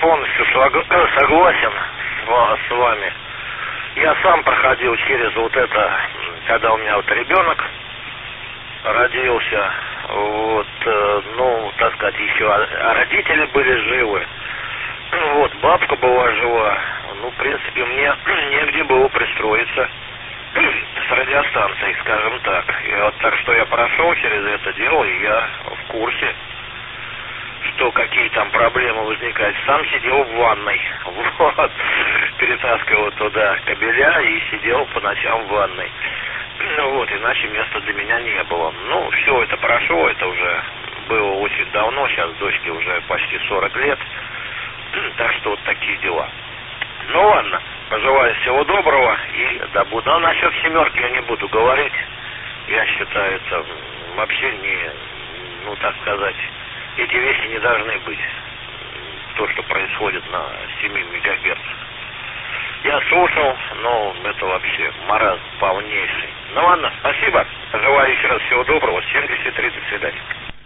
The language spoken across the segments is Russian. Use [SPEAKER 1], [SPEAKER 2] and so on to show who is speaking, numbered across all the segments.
[SPEAKER 1] полностью согласен с вами. Я сам проходил через вот это, когда у меня вот ребенок родился, вот, ну, так сказать, еще родители были живы, вот, бабка была жива, ну, в принципе, мне негде было пристроиться с радиостанцией, скажем так. И вот так что я прошел через это дело, и я в курсе, что какие там проблемы возникают. Сам сидел в ванной, вот, перетаскивал туда кабеля и сидел по ночам в ванной. Ну вот, иначе места для меня не было. Ну, все это прошло, это уже было очень давно, сейчас дочке уже почти 40 лет. Так что вот такие дела. Ну ладно, пожелаю всего доброго и да буду. А насчет семерки я не буду говорить. Я считаю, это вообще не, ну так сказать, эти вещи не должны быть. То, что происходит на 7 мегагерц. Я слушал, но это вообще маразм полнейший. Ну ладно, спасибо. Желаю еще раз всего доброго. 73, до свидания.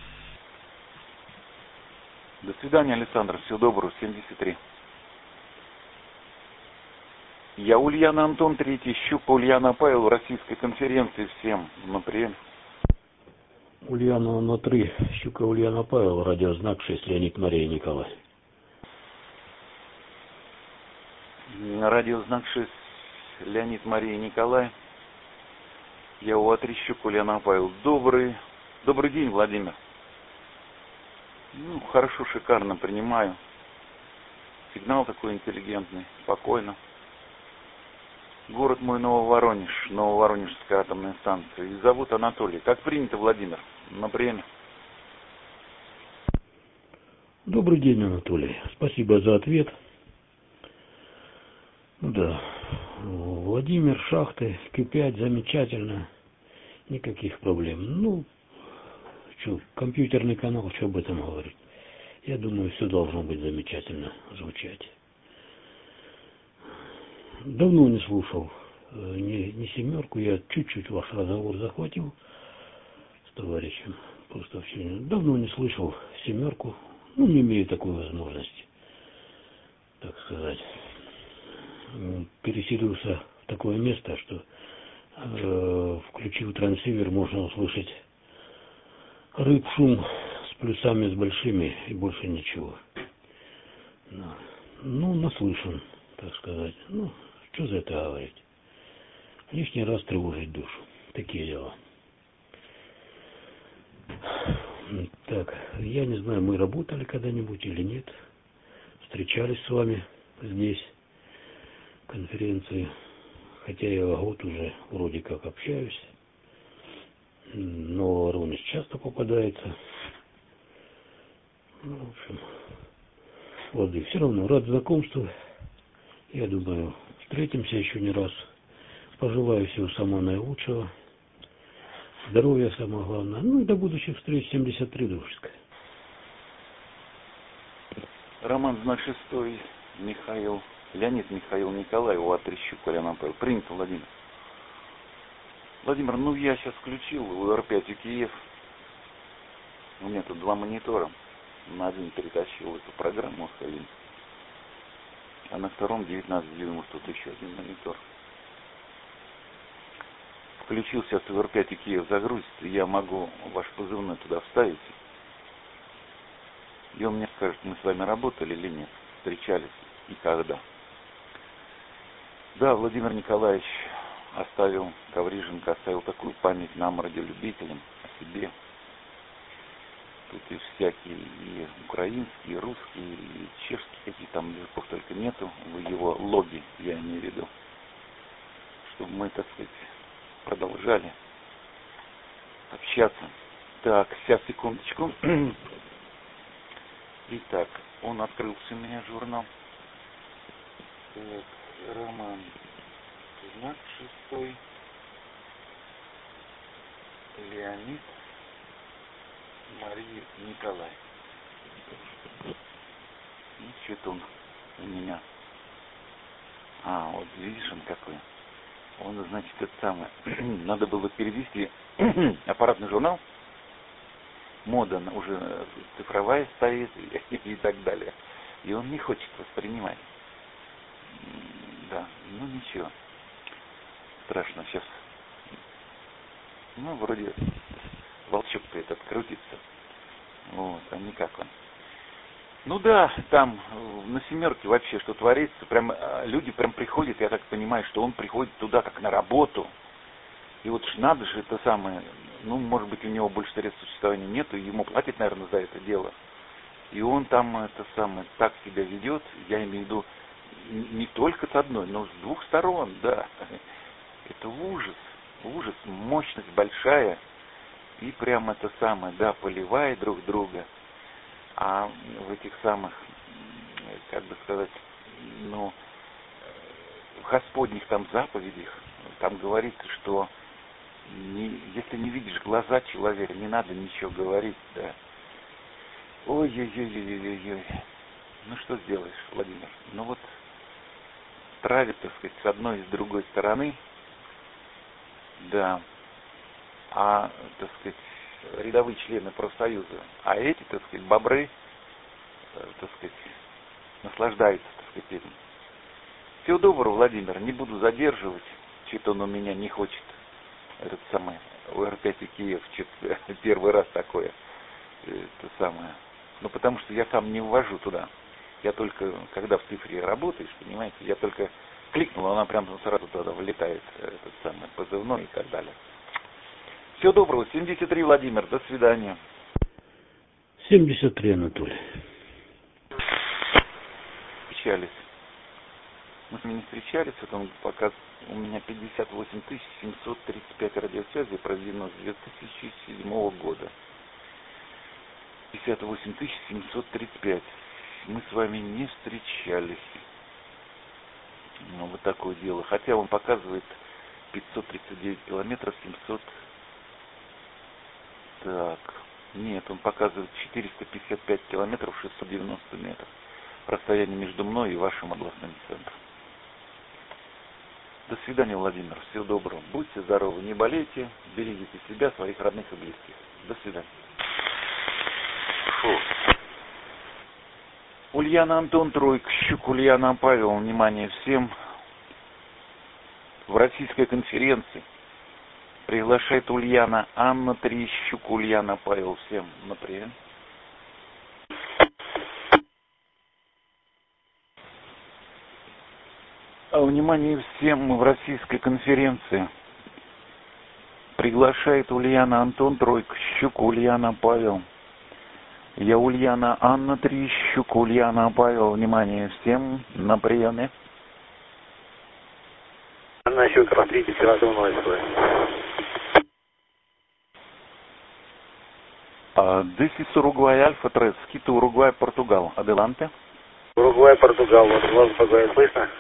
[SPEAKER 2] До свидания, Александр. Всего доброго. 73. Я Ульяна Антон, третий, Щука Ульяна Павел, Российской конференции. Всем на прием.
[SPEAKER 3] Ульяна на 3, Щука Ульяна Павел, радиознак 6, Леонид Мария Николай.
[SPEAKER 2] Радиознак 6, Леонид Мария Николай. Я УА-3, Щука Ульяна Павел. Добрый день, Владимир. Ну, хорошо, шикарно принимаю. Сигнал такой интеллигентный, спокойно. Город мой Нововоронеж, Нововоронежская атомная станция. И зовут Анатолий. Как принято, Владимир? На время.
[SPEAKER 3] Добрый день, Анатолий. Спасибо за ответ. Да, Владимир, шахты, Q5, замечательно. Никаких проблем. Ну, что, компьютерный канал, что об этом говорить? Я думаю, все должно быть замечательно звучать. Давно не слушал ни семерку, я чуть-чуть ваш разговор захватил с товарищем. Просто все давно не слышал семерку, ну, не имею такой возможности, так сказать. Переселился в такое место, что включив трансивер, можно услышать рыб шум с плюсами, с большими и больше ничего. Ну, наслышан, так сказать. Ну, что за это говорить? Лишний раз тревожить душу. Такие дела. Так, я не знаю, мы работали когда-нибудь или нет. Встречались с вами здесь, в конференции. Хотя я год уже вроде как общаюсь. Но Воронеж часто попадается. Ну, в общем, вот и все равно рад знакомству. Я думаю, встретимся еще не раз. Пожелаю всего самого наилучшего. Здоровья самое главное. Ну и до будущих встреч. 73, дружеская.
[SPEAKER 2] Роман, знак 6, Михаил, Леонид Михаил Николай, УА-3, Щука Ульяна Павел. Принято, Владимир. Владимир, ну я сейчас включил УР-5 УКИЕВ. У меня тут два монитора. На один перетащил эту программу, а на втором 1990 тут еще один монитор. Включил сейчас УР-5 УКИЕВ загрузится, я могу ваш позывной туда вставить. И он мне скажет, мы с вами работали или нет, встречались и когда. Да, Владимир Николаевич Ковриженко оставил такую память нам, радиолюбителям, о себе. Тут и всякие, и украинские, и русские, и чешские, какие там языков только нету в его логе, я имею в виду. Чтобы мы, так сказать, продолжали общаться. Так, сейчас, секундочку. Итак, он открылся у меня, журнал. Так, Роман, знак 6, Леонид Мария Николай. И что-то он у меня. Вот видишь он какой. Он, значит, это самое. Надо было перевести аппаратный журнал. Мода уже цифровая стоит и так далее. и он не хочет воспринимать. Да, ну ничего. Страшно сейчас. Ну, вроде волчок-то этот крутится. Вот, а никак он. Ну да, там на «семерке» вообще что творится. Прям люди прям приходят, я так понимаю, что он приходит туда как на работу. И вот надо же это самое, ну, может быть, у него больше средств существования нету, ему платят, наверное, за это дело. И он там это самое так себя ведет, я имею в виду, не только с одной, но с двух сторон, да. Это ужас, мощность большая. И прям это самое, да, поливает друг друга. А в этих самых, как бы сказать, ну, в Господних там заповедях, там говорится, что если не видишь глаза человека, не надо ничего говорить, да. Ой-ой-ой-ой-ой-ой. Ну что сделаешь, Владимир? Ну вот, травит, так сказать, с одной и с другой стороны, да. А, так сказать, рядовые члены профсоюза, а эти, так сказать, бобры, так сказать, наслаждаются, так сказать, этим. Всего доброго, Владимир, не буду задерживать, что-то он у меня не хочет, этот самый, ОР-5 Киев, что-то первый раз такое, это самое. Ну, потому что я сам не ввожу туда. Я только, когда в цифре работаешь, понимаете, я только кликнул, она прям сразу туда влетает, этот самый позывной и так далее. Всего доброго, 73, Владимир, до свидания.
[SPEAKER 3] 73, Анатолий.
[SPEAKER 2] Встречались. Мы с ними не встречались, потом пока у меня 58 735 радиосвязей проведено с 2007 года. 58 735. Мы с вами не встречались. Ну, вот такое дело. Хотя он показывает 539 километров 700. Так. Нет, он показывает 455 километров 690 метров. Расстояние между мной и вашим областным центром. До свидания, Владимир. Всего доброго. Будьте здоровы, не болейте, берегите себя, своих родных и близких. До свидания. Фу. Ульяна Антон Тройкщук, Ульяна Павел, внимание всем. В российской конференции приглашает Ульяна Анна Трещук, Ульяна Павел, всем на прием. Внимание всем, в российской конференции приглашает Ульяна Антон Тройкщук, Ульяна Павел. Я Ульяна Анна Трещук, Ульяна Павел, внимание всем на приеме.
[SPEAKER 1] Насчет смотрите, оперативного
[SPEAKER 2] This is Uruguay Alpha 3, Quito, Uruguay, Португал. Adelante.
[SPEAKER 1] Уругвай, Португал, вот вас поговорит, слышно?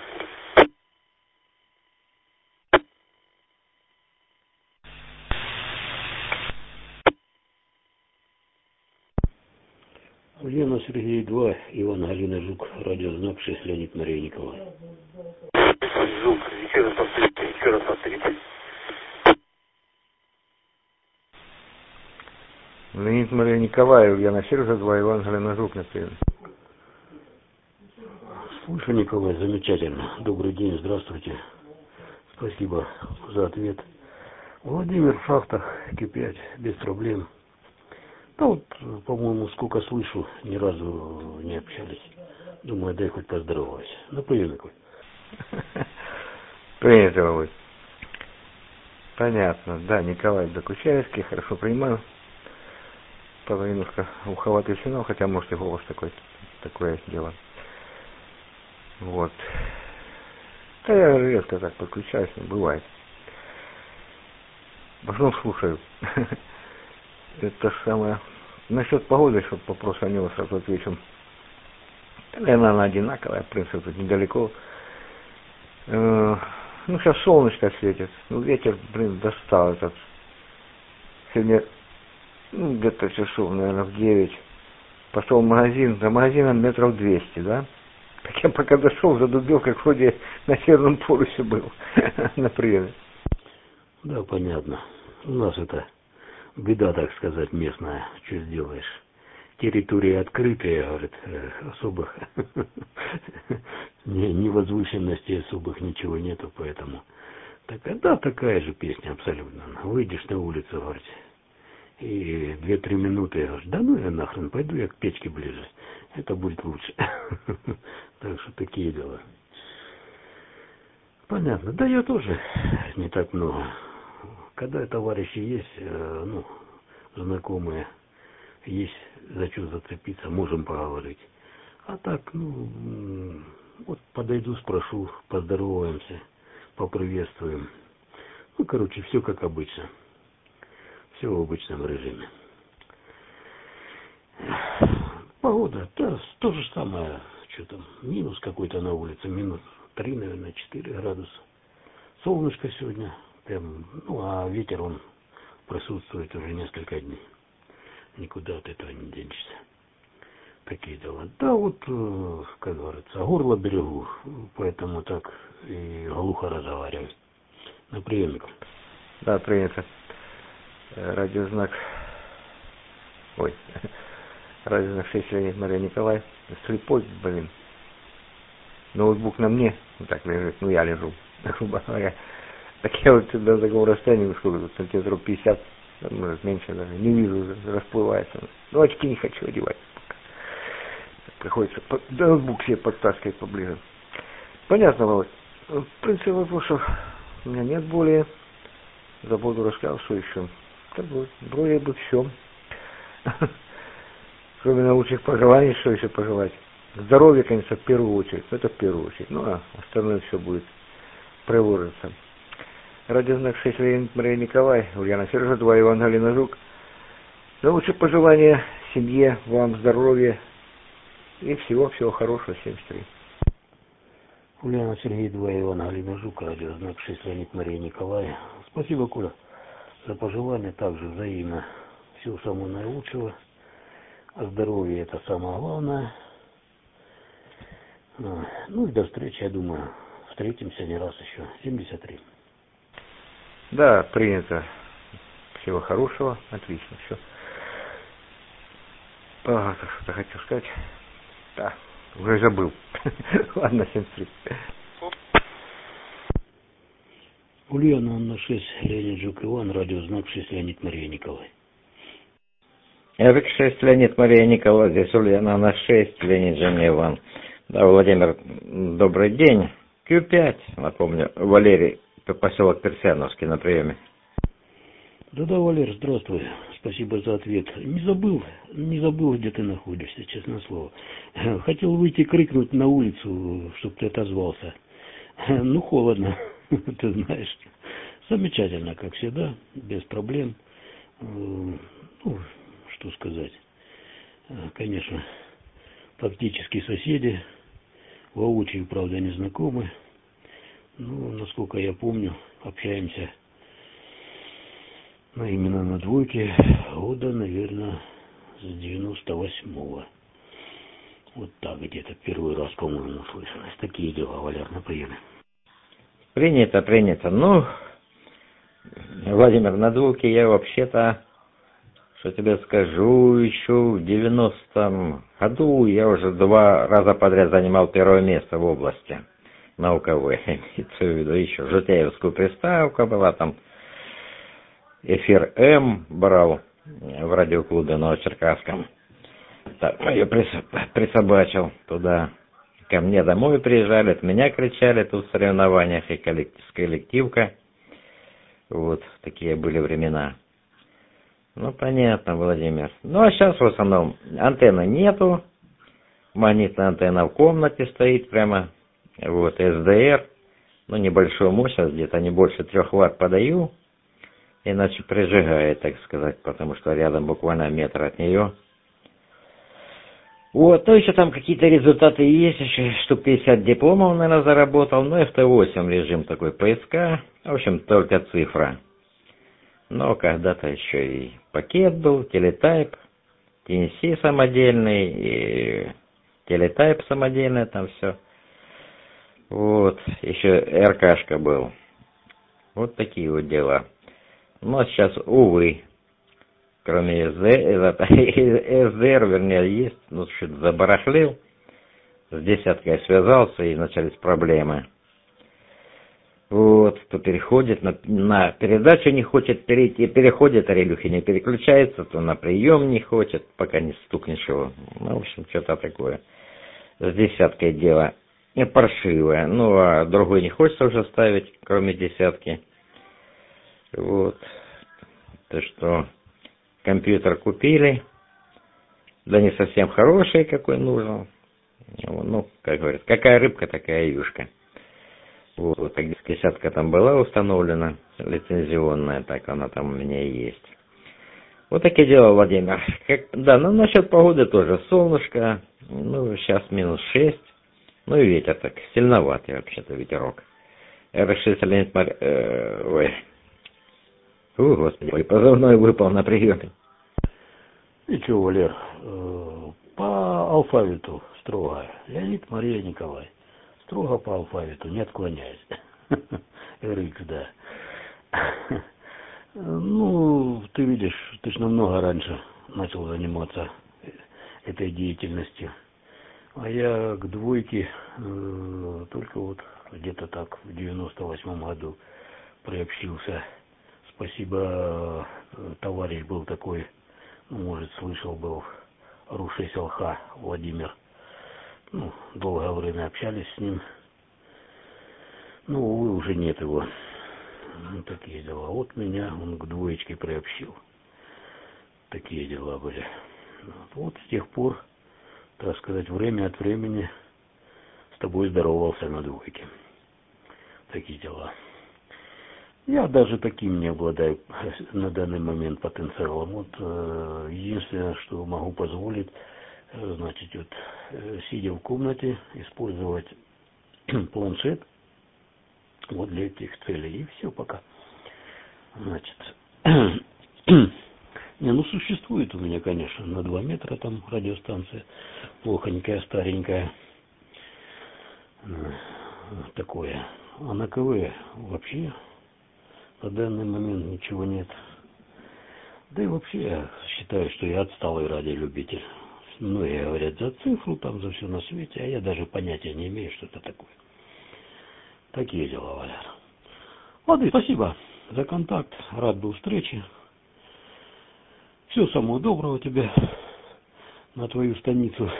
[SPEAKER 3] Ульяна Сергей 2, Иван Галина Жук, радиознак 6, Леонид Мария Николаевна.
[SPEAKER 1] Звук, еще раз повторите.
[SPEAKER 4] Леонид Мария Николаев, Ульяна Сергей 2, Иван Галина Жук, например.
[SPEAKER 3] Слушай, Николай, замечательно. Добрый день, здравствуйте. Спасибо за ответ. Владимир в шахтах, кипять, без проблем. Ну вот, по-моему, сколько слышу, ни разу не общались. Думаю, дай хоть поздороваюсь. На прием какой.
[SPEAKER 4] Принято, Володь. Понятно. Да, Николай Докучаевский, хорошо принимаю. Правда, немножко уховатый сигнал, хотя, может, и голос такое дело. Вот. Да я редко так подключаюсь, но бывает. В основном слушаю. Это самое. Насчет погоды, чтобы вопрос о него сразу отвечу. Наверное, она одинаковая, в принципе, тут недалеко. Ну, сейчас солнышко светит. Ну, ветер, достал этот. Сегодня, где-то часов, наверное, в 9. Пошел в магазин. За магазином метров 200, да? Так я пока дошел, задубел, как вроде на Северном полюсе был. На приеме.
[SPEAKER 3] Да, понятно. У нас это беда, так сказать, местная. Что сделаешь? территории открытые, говорит, особых не возвышенностей особых ничего нету, поэтому да, такая же песня абсолютно. Выйдешь на улицу, говорит, и 2-3 минуты, говоришь, да ну я нахрен, пойду я к печке ближе, это будет лучше. Так что такие дела. Понятно, да я тоже не так много. Когда товарищи есть, ну, знакомые, есть за что зацепиться, можем поговорить. А так, ну, вот подойду, спрошу, поздороваемся, поприветствуем. Ну, короче, все как обычно. Все в обычном режиме. Погода, да, то же самое, что там, минус какой-то на улице, минус 3, наверное, 4 градуса. Солнышко сегодня, прям, ну, а ветер, он присутствует уже несколько дней. Никуда от этого не денешься. Такие дела. Да, вот, как говорится, горло берегу, поэтому так и глухо разговариваю. На приемниках.
[SPEAKER 4] Да, принято. Радиознак. Ой. Радиознак 6 Леонид Мария Николай. Слепой, блин. Ноутбук на мне. Вот так лежит. Ну, я лежу, грубо говоря. Так я вот сюда за такого расстояния, сколько тут, сантиметров 50, может, меньше даже, не вижу уже, расплывается. Ну, очки не хочу одевать пока. Приходится ноутбук себе подтаскивать поближе. Понятно, Володь. В принципе, вопросов у меня нет более. Забуду рассказал, что еще. Так вот, вроде бы все. Кроме научных пожеланий, что еще пожелать? Здоровье, конечно, в первую очередь. Это в первую очередь. Ну, а остальное все будет приложиться. Радиознак 6 Леонид Мария Николай, Ульяна Сержа, 2 Иван Галина Жук. Наилучшие пожелания семье, вам здоровья и всего-всего хорошего. 73.
[SPEAKER 3] Ульяна Сергей, 2 Иван Галина Жук, радиознак 6 Леонид Мария Николай. Спасибо, Коля, за пожелания, также взаимно. Всего самого наилучшего. А здоровье это самое главное. Ну и до встречи, я думаю, встретимся не раз еще. 73.
[SPEAKER 4] Да, принято. Всего хорошего, отлично, все. Что-то хотел сказать. Да, уже забыл. Ладно, 73.
[SPEAKER 3] Ульяна, Анна 6, Леонид Жук Иван, радиознак 6 Леонид Мария Николай.
[SPEAKER 5] Эрик 6, Леонид Мария Николай, здесь Ульяна, Анна 6, Леонид Женя Иван. Да, Владимир, добрый день. Q5, напомню, Валерий, поселок Персяновский на приеме.
[SPEAKER 3] Да, Валер, здравствуй. Спасибо за ответ. Не забыл, где ты находишься, честное слово. Хотел выйти крикнуть на улицу, чтобы ты отозвался. Ну, холодно, ты знаешь. Замечательно, как всегда, без проблем. Ну, что сказать. Конечно, фактически соседи, воочию, правда, не знакомы. Ну, насколько я помню, общаемся именно на двойке года, наверное, с 98-го. Вот так где-то первый раз, по-моему, услышалось. Такие дела, Валер, на приеме.
[SPEAKER 5] Принято. Ну, Владимир, на двойке я вообще-то, что тебе скажу, еще в 90-м году я уже 2 раза подряд занимал первое место в области науковой. Имеется в виду еще Житяевскую приставку была, там эфир М брал в радиоклубе Новочеркасском. Так, я присобачил туда. Ко мне домой приезжали, от меня кричали тут в соревнованиях, и коллективка. Вот, такие были времена. Ну, понятно, Владимир. Ну, а сейчас в основном антенны нету. Магнитная антенна в комнате стоит прямо. Вот, СДР. Ну, небольшую мощность, где-то не больше 3 Вт подаю. Иначе прижигает, так сказать, потому что рядом буквально метр от нее. Вот, ну еще там какие-то результаты есть, еще штук 50 дипломов, наверное, заработал, ну, FT8 режим такой поиска, в общем, только цифра. Но когда-то еще и пакет был, телетайп, TNC самодельный, и телетайп самодельный, там все. Вот, еще РКшка был. Вот такие вот дела. Но сейчас, увы, кроме СДР, вернее, есть, ну, что-то забарахлил. С десяткой связался, и начались проблемы. Вот, то переходит на передачу не хочет перейти, переходит, а релюхи не переключается, то на прием не хочет, пока не стукнешь его. Ну, в общем, что-то такое. С десяткой дело и паршивое. Ну, а другой не хочется уже ставить, кроме десятки. Вот. То, что компьютер купили, да не совсем хороший, какой нужен. Ну, как говорят, какая рыбка, такая юшка. Вот, так десятка там была установлена, лицензионная, так она там у меня и есть. Вот такие дела, Владимир. Да, ну насчет погоды тоже. Солнышко, ну сейчас -6, ну и ветер так сильноватый вообще-то ветерок. Решился Леонид Господи, позывной выпал на приеме.
[SPEAKER 3] Ничего, Валер, по алфавиту строго. Леонид, Мария, Николай. Строго по алфавиту, не отклоняясь. РХ, да. Ну, ты видишь, ты ж намного раньше начал заниматься этой деятельностью. А я к двойке только вот где-то так в 98 году приобщился. Спасибо, товарищ был такой, ну, может, слышал, был Рушей Селха Владимир. Ну, долгое время общались с ним. Ну, увы, уже нет его. Ну, такие дела. Вот меня он к двоечке приобщил. Такие дела были. Вот с тех пор, так сказать, время от времени с тобой здоровался на двойке. Такие дела. Я даже таким не обладаю на данный момент потенциалом. Вот единственное, что могу позволить, значит, вот сидя в комнате, использовать планшет вот для этих целей. И все пока. Значит, не, ну существует у меня, конечно, на 2 метра там радиостанция, плохонькая, старенькая, такое. А на КВ вообще на данный момент ничего нет. Да и вообще я считаю, что я отсталый радиолюбитель. Многие говорят за цифру, там за все на свете, а я даже понятия не имею, что это такое. Такие дела, Валяр. Ладно, спасибо за контакт, рад был встрече. Всего самого доброго тебе на твою станицу.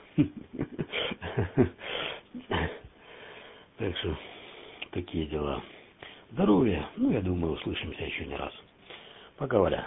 [SPEAKER 3] Так что, такие дела. Здоровья, ну, я думаю, услышимся еще не раз. Пока, Валя.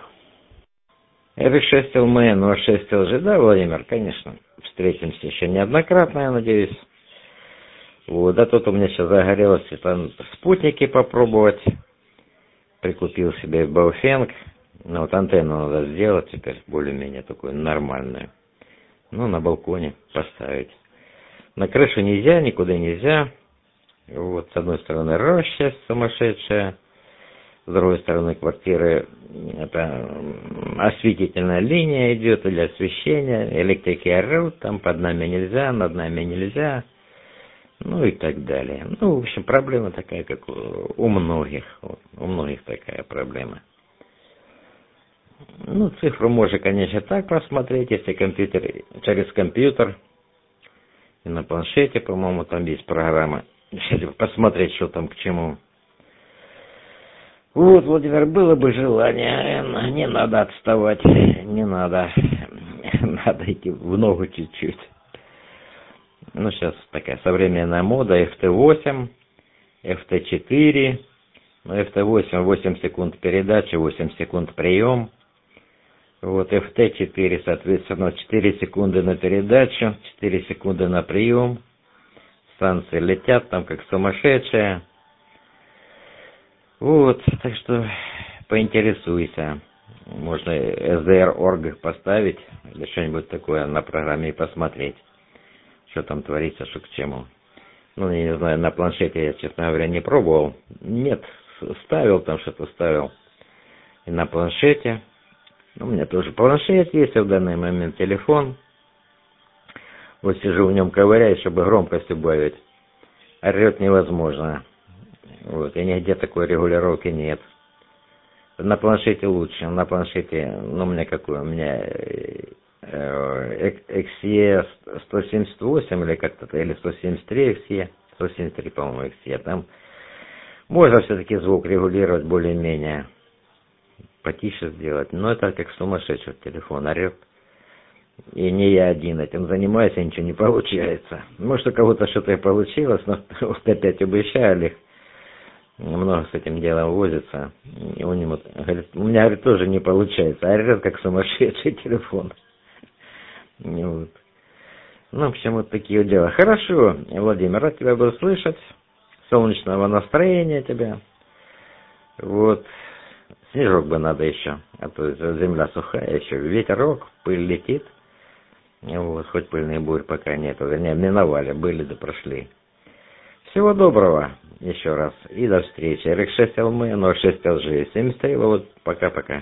[SPEAKER 5] R6 ЛМН, O6 LG, да, Владимир, конечно. Встретимся еще неоднократно, я надеюсь. Вот, а тут у меня сейчас загорелось там спутники попробовать. Прикупил себе Baofeng. Ну, вот антенну надо сделать теперь более-менее такую нормальную. Ну, на балконе поставить. На крышу нельзя, никуда нельзя. Вот, с одной стороны, роща сумасшедшая. С другой стороны квартиры это осветительная линия идет для освещения. Электрики орут, там под нами нельзя, над нами нельзя. Ну и так далее. Ну, в общем, проблема такая, как у многих. Вот, у многих такая проблема. Ну, цифру можно, конечно, так просмотреть, если компьютер, через компьютер. И на планшете, по-моему, там есть программа. Посмотреть, что там к чему. Вот, Владимир, было бы желание, не надо отставать, не надо. Надо идти в ногу чуть-чуть. Ну, сейчас такая современная мода, FT8, FT4, ну, FT8, 8 секунд передачи, 8 секунд прием. Вот, FT4, соответственно, 4 секунды на передачу, 4 секунды на прием. Станции летят там как сумасшедшие. Вот, так что поинтересуйся. Можно SDR.org поставить или что-нибудь такое на программе и посмотреть, что там творится, что к чему. Ну, я не знаю, на планшете я, честно говоря, не пробовал. Нет, ставил там что-то, ставил. И на планшете. У меня тоже планшет есть, в данный момент телефон. Вот сижу в нем, ковыряюсь, чтобы громкость убавить. Орет невозможно. Вот, и нигде такой регулировки нет. На планшете лучше. На планшете, ну, у меня какой? У меня XE 178 или как-то, или 173 XE. 173, по-моему, XE. Там можно все-таки звук регулировать более-менее. Потише сделать. Но это как сумасшедший телефон орет. И не я один этим занимаюсь, и ничего не получается. Может, у кого-то что-то и получилось, но вот опять обещали. Много с этим делом возится. И у него, говорит, у меня, говорит, тоже не получается. Орет как сумасшедший телефон. Вот. Ну, в общем, вот такие вот дела. Хорошо, Владимир, рад тебя был слышать. Солнечного настроения тебе. Вот. Снежок бы надо еще, а то земля сухая еще, ветерок, пыль летит. Вот, хоть пыльные бурь пока нету, вернее, миновали, были да прошли. Всего доброго еще раз и до встречи. RX6 LM 06 LG 73, вот, пока-пока.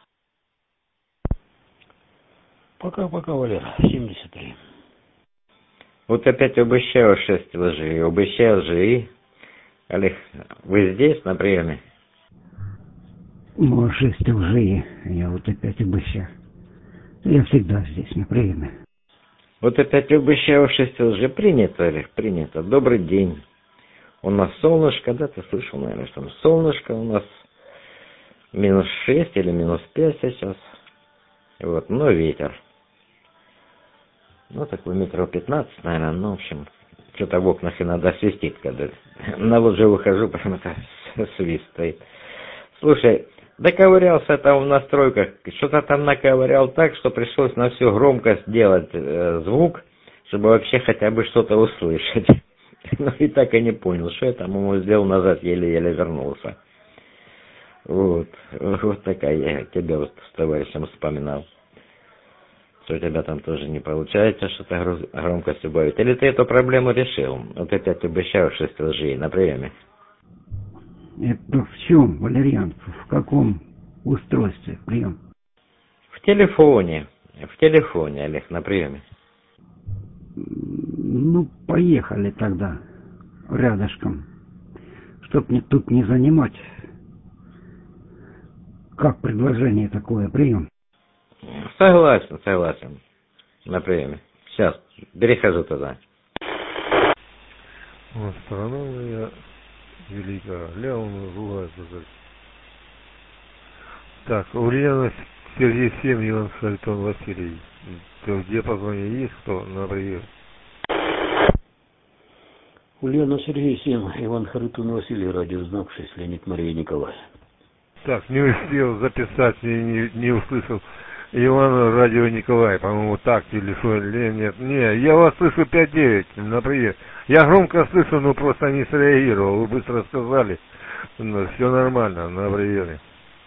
[SPEAKER 3] Пока-пока, Валера, 73.
[SPEAKER 5] Вот опять обещаю 6 LG, обещаю LG. Олег, вы здесь на приеме?
[SPEAKER 6] Ну, 6 лжи, я вот опять обещаю. Я всегда здесь, на приеме.
[SPEAKER 5] Вот опять обещаю 6 LG. Принято, Олег, принято. Добрый день. У нас солнышко, да, ты слышал, наверное, что там солнышко у нас минус 6 или минус 5 сейчас. Вот, но ветер. Ну, такой метров 15, наверное, ну, в общем, что-то в окнах иногда свистит, когда на лоджию выхожу, прям это свист стоит. Слушай, доковырялся там в настройках, что-то там наковырял так, что пришлось на всю громкость делать звук, чтобы вообще хотя бы что-то услышать. Ну и так и не понял, что я там ему сделал назад, еле-еле вернулся. Вот такая я тебя вот с товарищем вспоминал. Что у тебя там тоже не получается что-то громкость убавить. Или ты эту проблему решил? Вот опять обещаю 6 лжей на приеме.
[SPEAKER 6] Это в чем, Валерьян? В каком устройстве прием?
[SPEAKER 5] В телефоне, Олег, на приеме.
[SPEAKER 6] Ну, поехали тогда рядышком, чтоб мне тут не занимать. Как предложение такое, прием?
[SPEAKER 5] Согласен, на приеме. Сейчас, перехожу туда.
[SPEAKER 7] Вот страна моя великая, Леон называется. Так, Ульянов Сергей Семь, Иван Харитон Василий. Где позвонить есть кто на прием?
[SPEAKER 3] Ульяна Сергей 7, Иван Харитон Василий, радиознак 6, Леонид Мария Николай.
[SPEAKER 7] Так, не успел записать, не услышал. Иван Радио Николай, по-моему, так или что, или нет. Не, я вас слышу 5-9 на прием. Я громко слышу, но просто не среагировал. Вы быстро сказали. Ну, все нормально, на приеме.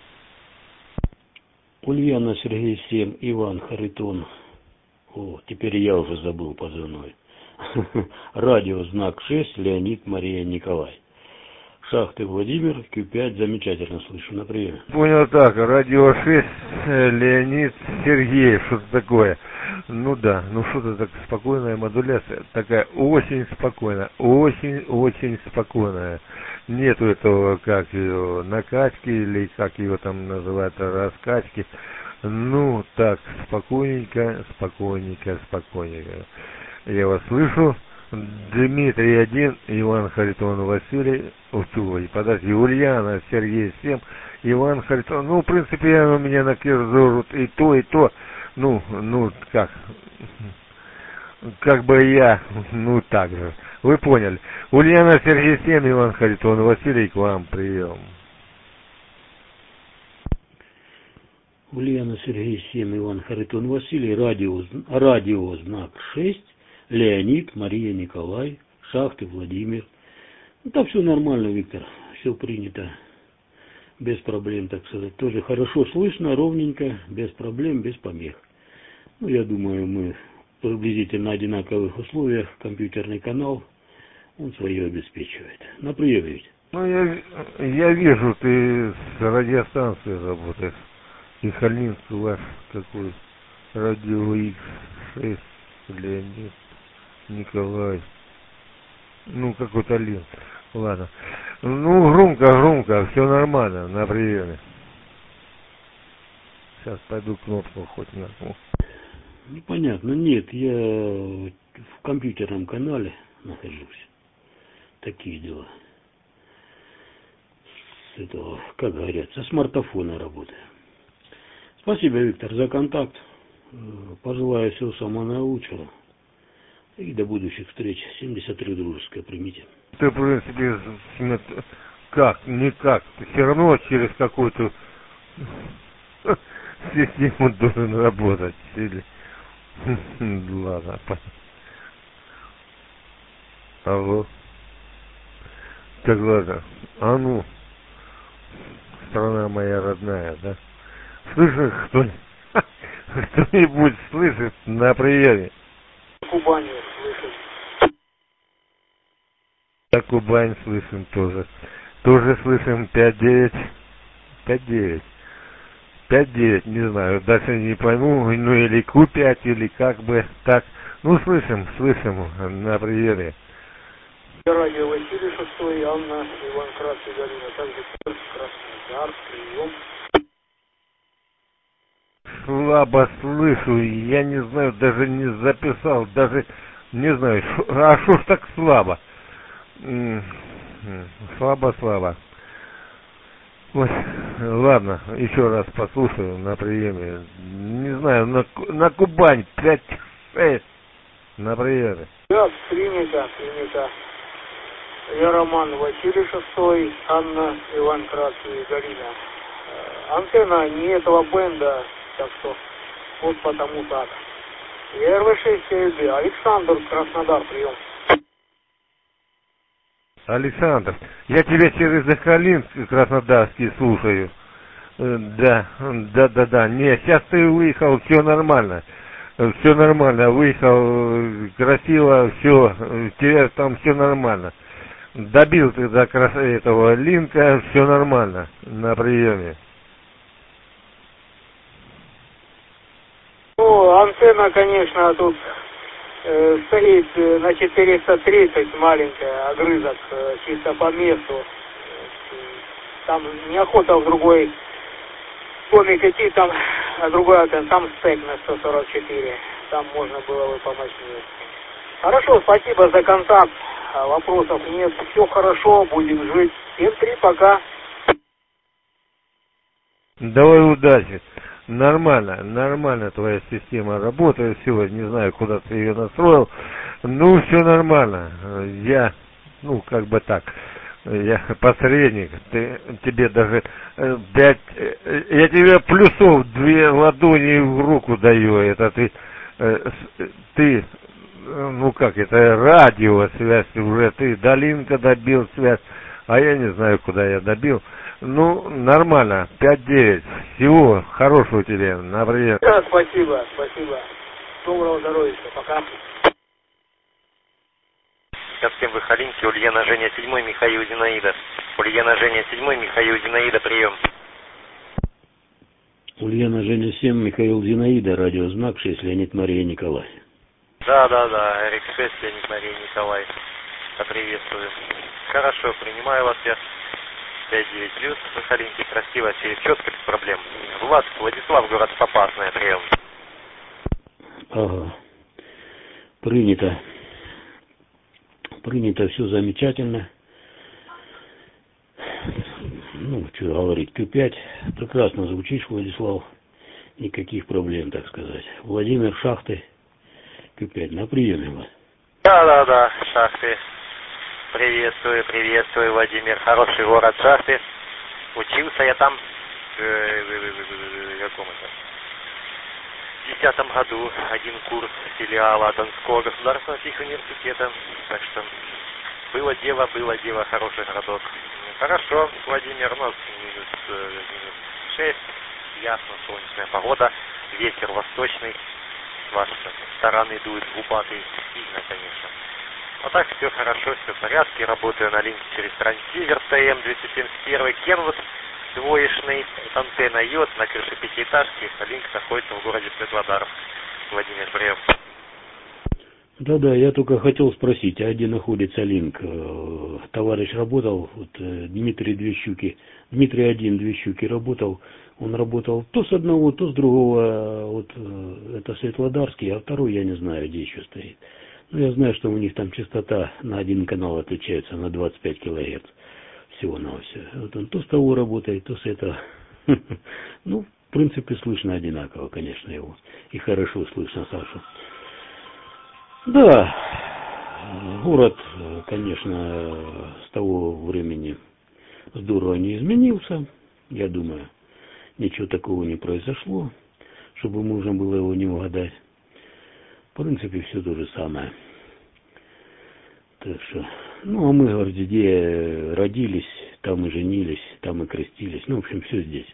[SPEAKER 3] Ульяна Сергей 7, Иван Харитон. О, теперь я уже забыл позывной. Радиознак 6, Леонид Мария Николай. Шахты Владимир, Q5, замечательно слышу на приеме.
[SPEAKER 7] Понял так, радио 6, Леонид Сергеев, что-то такое. Ну да, ну что-то так спокойная модуляция, такая очень спокойная, очень спокойная. Нету этого, как ее, накачки или как его там называют, раскачки. Ну так, спокойненько. Я вас слышу. Дмитрий 1, Иван Харитон Василий, подожди, Ульяна Сергей 7, Иван Харитон, ну, в принципе, у меня на кирзору и то, ну, как бы я, ну, так же, вы поняли. Ульяна Сергей 7, Иван Харитон Василий, к вам прием.
[SPEAKER 3] Ульяна Сергей 7, Иван Харитон Василий, радиознак 6, Леонид, Мария Николай, Шахты, Владимир. Ну, так все нормально, Виктор, все принято, без проблем, так сказать. Тоже хорошо слышно, ровненько, без проблем, без помех. Ну, я думаю, мы в приблизительно одинаковых условиях, компьютерный канал, он свое обеспечивает. На приеме ведь.
[SPEAKER 7] Ну, я вижу, ты с радиостанцией работаешь. И Халинск ваш какой, радио X6, Леонид Николай, ну какой-то Лин, ладно. Ну громко, все нормально на приеме. Сейчас пойду кнопку хоть нажму.
[SPEAKER 3] Ну, понятно. Нет, я в компьютерном канале нахожусь. Такие дела. С этого, как говорят, со смартфона работаю. Спасибо, Виктор, за контакт. Пожелаю всего самого наилучшего. И до будущих встреч. 73 дружеская, примите.
[SPEAKER 7] Ты, в принципе, как, никак. Ты все равно через какую-то систему должен работать. Или... Ладно, понятно. Алло. Так, ладно. А ну, страна моя родная, да? Слышишь, кто-нибудь слышит на приеме?
[SPEAKER 1] Кубани слышит.
[SPEAKER 7] Да, Кубань слышим тоже. Тоже слышим 5-9. 5-9. 5-9, не знаю, даже не пойму, ну или Q5, или как бы так. Ну, слышим на приеме.
[SPEAKER 1] Радио Василий 6, Анна, Иван Красный, Галина, также Краснодар, прием.
[SPEAKER 7] Слабо слышу, я не знаю, даже не записал, даже не знаю, а что ж так слабо? Слабо. Ой, ладно, еще раз послушаю на приеме. Не знаю, на Кубань 5-6 на приеме.
[SPEAKER 1] Да, принято. Я Роман, Василий 6, Анна, Иван Красный, Галина. Антенна не этого бенда, так что вот потому так. Я РВ6 ТЛД, Александр, Краснодар, прием.
[SPEAKER 7] Александр, я тебя через Сахалинск Краснодарский слушаю. Да. Не, сейчас ты выехал, все нормально, выехал красиво, все, тебе там все нормально. Добил ты до этого линка, все нормально на приеме.
[SPEAKER 1] Ну, антенна, конечно, тут стоит на 430, маленькая, огрызок, чисто по месту. Там неохота в другой домик идти, там другой антенна, там стек на 144, там можно было бы помощнее. Хорошо, спасибо за контакт, вопросов нет, все хорошо, будем жить. Всем 3, пока.
[SPEAKER 7] Давай удачи. Нормально твоя система работает сегодня, не знаю, куда ты ее настроил. Ну, все нормально. Я, как бы так, я посредник. Тебе даже 5, я тебе плюсов 2 ладони в руку даю. Это ты, это радиосвязь уже, ты до линка добил связь, а я не знаю, куда я добил. Ну, нормально, 5-9. Всего хорошего тебе, на прием.
[SPEAKER 1] Да, спасибо. Доброго здоровья, пока.
[SPEAKER 8] 57 Выхолинский, Ульяна Женя 7, Михаил Зинаида. Ульяна Женя 7, Михаил Зинаида, прием.
[SPEAKER 3] Ульяна Женя 7, Михаил Зинаида, радиознак 6, Леонид Мария Николай.
[SPEAKER 8] Да, Эрик 6, Леонид Мария Николай. Приветствую. Хорошо, принимаю вас я. 5-9 плюс, Сахалинский, красиво, через четко, без проблем. Владислав, город Попасная, прием.
[SPEAKER 3] Ага. Принято, все замечательно. Что говорить, Q5. Прекрасно звучишь, Владислав. Никаких проблем, так сказать. Владимир, Шахты, Q5, на приеме вас.
[SPEAKER 8] Да, Шахты. Приветствую, Владимир. Хороший город Шахты. Учился я там в каком-то 10 году. Один курс филиала Донского государственного университета. Так что было дело, хороший городок. Хорошо, Владимир, у нас минус 6. Ясно, солнечная погода. Ветер восточный. С вашей стороны дует глубатый, сильно, конечно. А так все хорошо, все в порядке. Работаю на линке через трансивер ТМ-271 Кенвуд двоечный. Антенна йод на крыше 5-этажки. Линк находится в городе Светлодар. Владимир, прием.
[SPEAKER 3] Да-да, я только хотел спросить, а где находится линк? Товарищ работал, вот, Дмитрий Две Щуки, Дмитрий один Две Щуки работал, он работал то с одного, то с другого, вот это Светлодарский, а второй я не знаю, где еще стоит. Ну, я знаю, что у них там частота на один канал отличается на 25 килогерц всего-навсего. Вот он то с того работает, то с этого. Ну, в принципе, слышно одинаково, конечно, его. И хорошо слышно Сашу. Да, город, конечно, с того времени здорово не изменился. Я думаю, ничего такого не произошло, чтобы можно было его не угадать. В принципе, все то же самое. Так что, ну, а мы, говорит, где родились, там и женились, там и крестились. Ну, в общем, все здесь.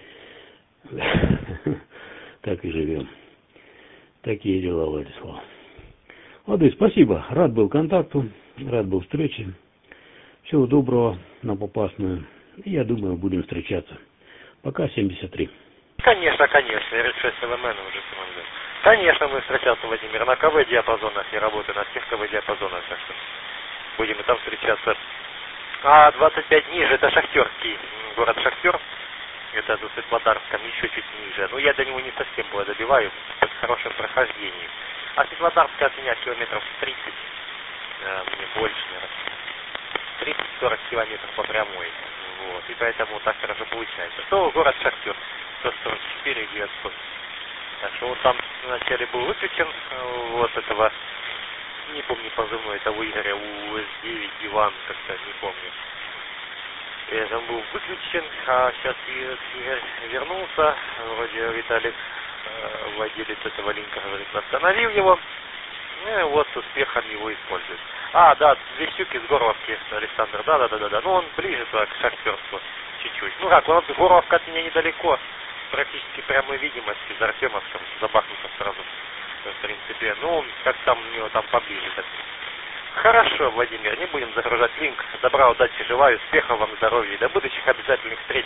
[SPEAKER 3] Так и живем. Такие дела, Владислав. Лады, спасибо. Рад был контакту, рад был встрече. Всего доброго на Попасную. И я думаю, будем встречаться. Пока 73.
[SPEAKER 8] Конечно, конечно. RX6 LMN уже самолет. Конечно, мы встречаться, Владимир, на КВ диапазонах. Я работаю на всех КВ диапазонах, так что будем и там встречаться. А 25 ниже, это Шахтерский, город Шахтер. Это за Светлодарском, еще чуть ниже. Но я до него не совсем добиваю, в хорошем прохождении. А Светлодарская от меня километров 30, мне больше, наверное, 30-40 километров по прямой. Вот. И поэтому так хорошо получается. То город Шахтер, 144 900. Так что он там вначале был выключен, вот этого, не помню позывной, это у Игоря, УС-9, Иван, как-то не помню. Он был выключен, а сейчас Игорь вернулся, вроде Виталик, владелец этого линка, говорит, восстановил его, и вот с успехом его использует. А, да, Две Щуки с Горловки, Александр, да, ну он ближе туда, к Шахтерству, чуть-чуть. Ну как, вот Горловка от меня недалеко, практически прямой видимости, за Артемовском, забахнуто сразу, в принципе, ну, как там у него там поближе, так. Хорошо, Владимир, не будем загружать линк. Добра, удачи, желаю, успехов вам, здоровья и до будущих обязательных встреч.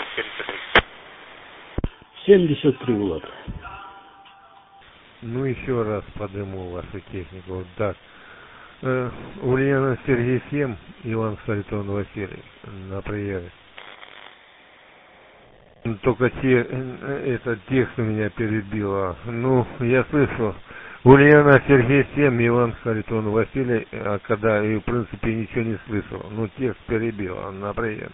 [SPEAKER 3] 73, Влад.
[SPEAKER 7] Ну, еще раз подыму вашу технику. Вот так. Ульянов Сергей 7, Иван Харитон Василий на приеме. Только этот текст у меня перебило. Ну, я слышал. Ульяна Сергей 7, Иван Харитон Василий, а когда и в принципе ничего не слышал. Ну, текст перебил, он на прием.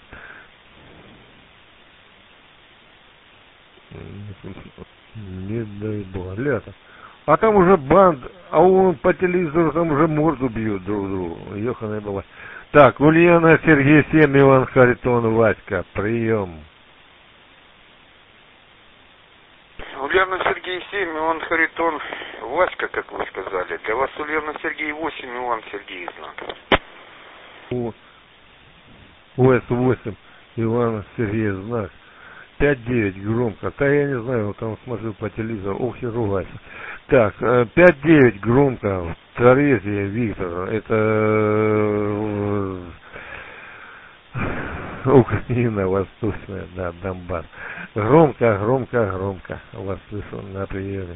[SPEAKER 7] Не дай бог, лето. А там уже банд, а он по телевизору там уже морду бьют друг другу. Ёханая была. Так, Ульяна Сергей 7, Иван Харитон Васька, прием.
[SPEAKER 9] Ульяна Сергей 7, Иван Харитон Васька, как вы сказали. Для вас Ульяна Сергей 8, Иван Сергей знак.
[SPEAKER 7] УС-8, Иван Сергей знак. 5-9 громко. Да я не знаю, вот там смотрю по телевизору. Ох и ругайся. Так, 5-9 громко. Торезия Виктор. Это Украина Восточная, да, Донбасс. Громко, громко, громко. Вас слышу на приеме.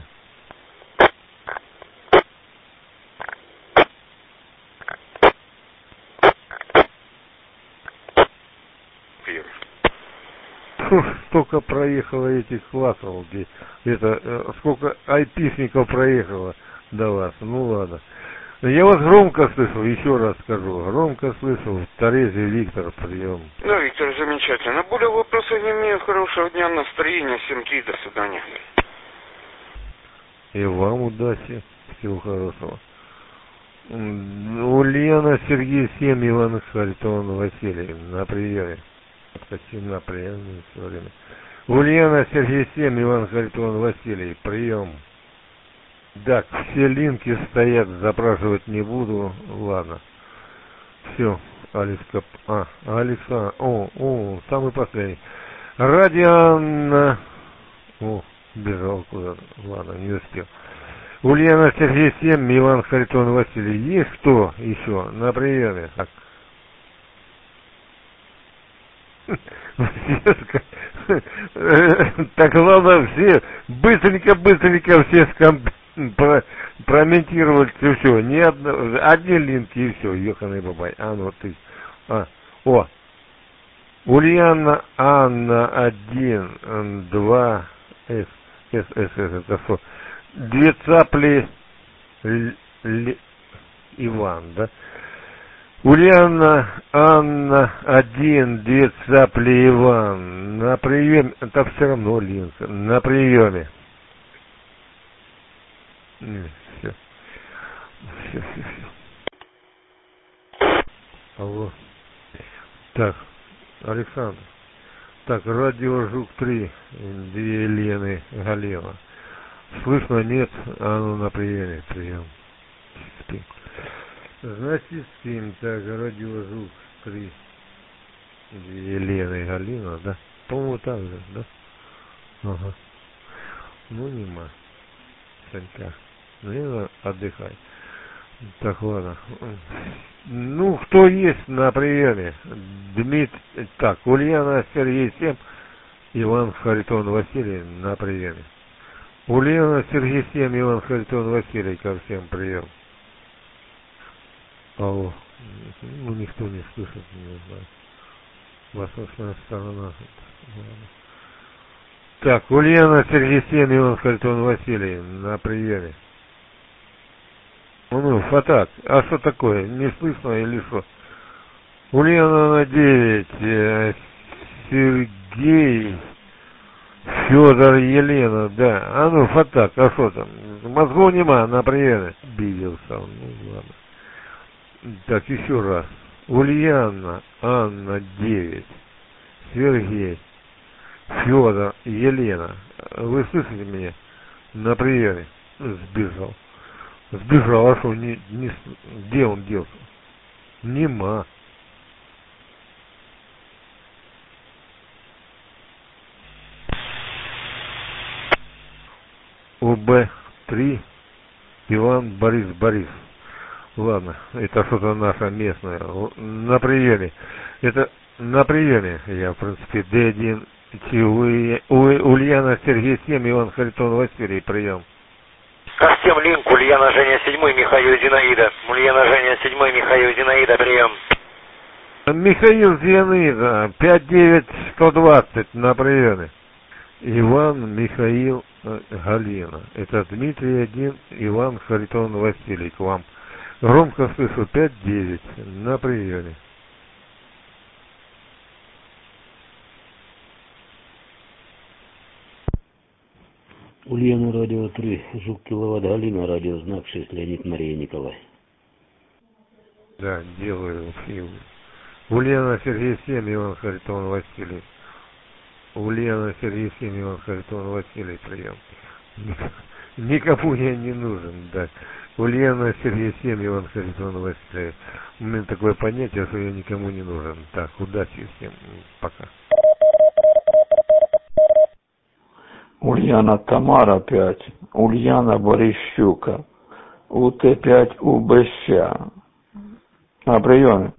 [SPEAKER 7] Столько проехало этих классов, это сколько айпишников проехало до вас. Ну ладно. Я вас громко слышу, еще раз скажу. Громко слышу. Торезия Виктор, прием.
[SPEAKER 9] Да, Виктор, замечательно. Более вопросов не имею. Хорошего дня, настроения. Всем три, до свидания.
[SPEAKER 7] И вам удачи. Всего хорошего. Ульяна Сергей 7, Иван Харитон Василий. На приеме. Почему на приеме все время. Ульяна Сергей 7, Иван Харитон Василий. Прием. Так, все линки стоят, запрашивать не буду. Ладно. Все. Александр. Самый последний. Радиан. Бежал куда-то. Ладно, не успел. Ульяна Сергей 7, Иван Харитон Василий. Есть кто еще на приеме? Так ладно, все быстренько все Прокомментировать все. Не одни линки и все, еханый бабай. А ну ты. Ульяна Анна 1, 2, С, это что? Две цапли Иван, да? Ульяна Анна 1, две цапли Иван. На приеме, это все равно линка. На приеме. Все. Алло. Так, Александр. Так, радио Жук-3, две Лены Галева. Слышно, нет? А ну на приеме, прием. Спим. Значит, спим. Так, радио Жук-3, две Лены Галина, да? По-моему, так же, да? Ага. Ну, нема. Санька. Лена, отдыхай. Так, ладно. Ну, кто есть на приеме? Дмитрий, так, Ульяна Сергей 7, Иван Харитон Василий на приеме. Ульяна Сергей 7, Иван Харитон Василий, ко всем прием. Алло. Ну, никто не слышит, не знаю. Восточная сторона. Так, Ульяна Сергей 7, Иван Харитон Василий на приеме. Ну, Фатак, а что такое? Не слышно или что? Ульяна на 9, Сергей, Федор, Елена, да. А ну, Фатак, а что там? Мозгов нема на приеме. Обиделся он, ну ладно. Так, еще раз. Ульяна, Анна, 9, Сергей, Федор, Елена. Вы слышите меня? На приеме. Сбежал. Сбежал, а что, где он делся? Нема. УБ-3, Иван Борис. Ладно, это что-то наше местное. На приеме. Это на приеме. Я, в принципе, Д1, Ульяна Сергей 7, Иван Харитон Василий, прием.
[SPEAKER 8] Костем линк, Ульяна Женя 7, Михаил Зинаида. Ульяна Женя 7, Михаил Зинаида, прием.
[SPEAKER 7] Михаил Зинаида, 59120 на приеме. Иван Михаил Галина. Это Дмитрий 1, Иван Харитон Василий к вам. Громко слышу, 5-9 на приеме.
[SPEAKER 3] Ульяна радио 3, Жук Киловатт Галина, радио знак 6, Леонид Мария Николай.
[SPEAKER 7] Да, делаю фильм. Ульяна Сергей 7, Иван Харитон Василий. Ульяна Сергей 7, Иван Харитон Василий, прием. Никому я не нужен, да. Ульяна Сергей 7, Иван Харитон Василий. У меня такое понятие, что я никому не нужен. Так, удачи всем. Пока.
[SPEAKER 2] Ульяна Тамара 5, Ульяна Борищука, УТ5 УБЩ. На приеме.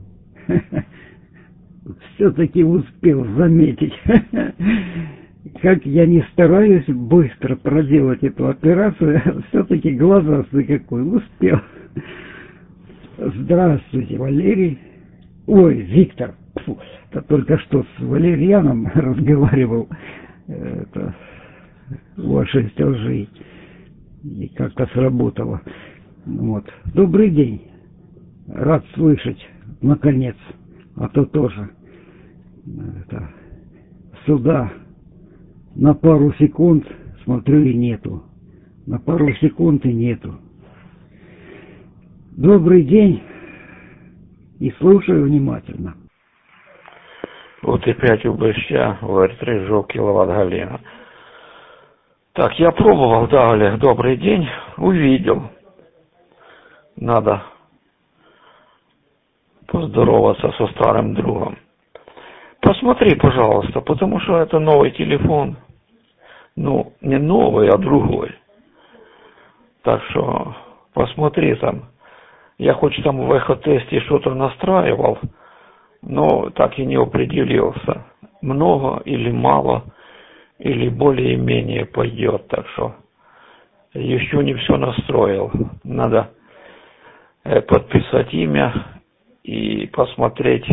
[SPEAKER 6] Все-таки успел заметить, как я не стараюсь быстро проделать эту операцию, все-таки глазастый какой, успел. Здравствуйте, Валерий. Ой, Виктор. Фу, это только что с Валерьяном разговаривал. Это ваши стержи. И как-то сработало. Вот. Добрый день. Рад слышать, наконец. А то тоже это, сюда на пару секунд смотрю и нету. На пару секунд и нету. Добрый день. И слушаю внимательно.
[SPEAKER 2] Вот и 5 УБЩ, ВР3, Жук Киловатт Галина. Так, я пробовал, да, Олег, добрый день, увидел. Надо поздороваться со старым другом. Посмотри, пожалуйста, потому что это новый телефон. Ну, не новый, а другой. Так что посмотри там. Я хоть там в эхотесте что-то настраивал, но так и не определился. Много или мало, или более-менее пойдет. Так что
[SPEAKER 3] еще не все настроил. Надо подписать имя и посмотреть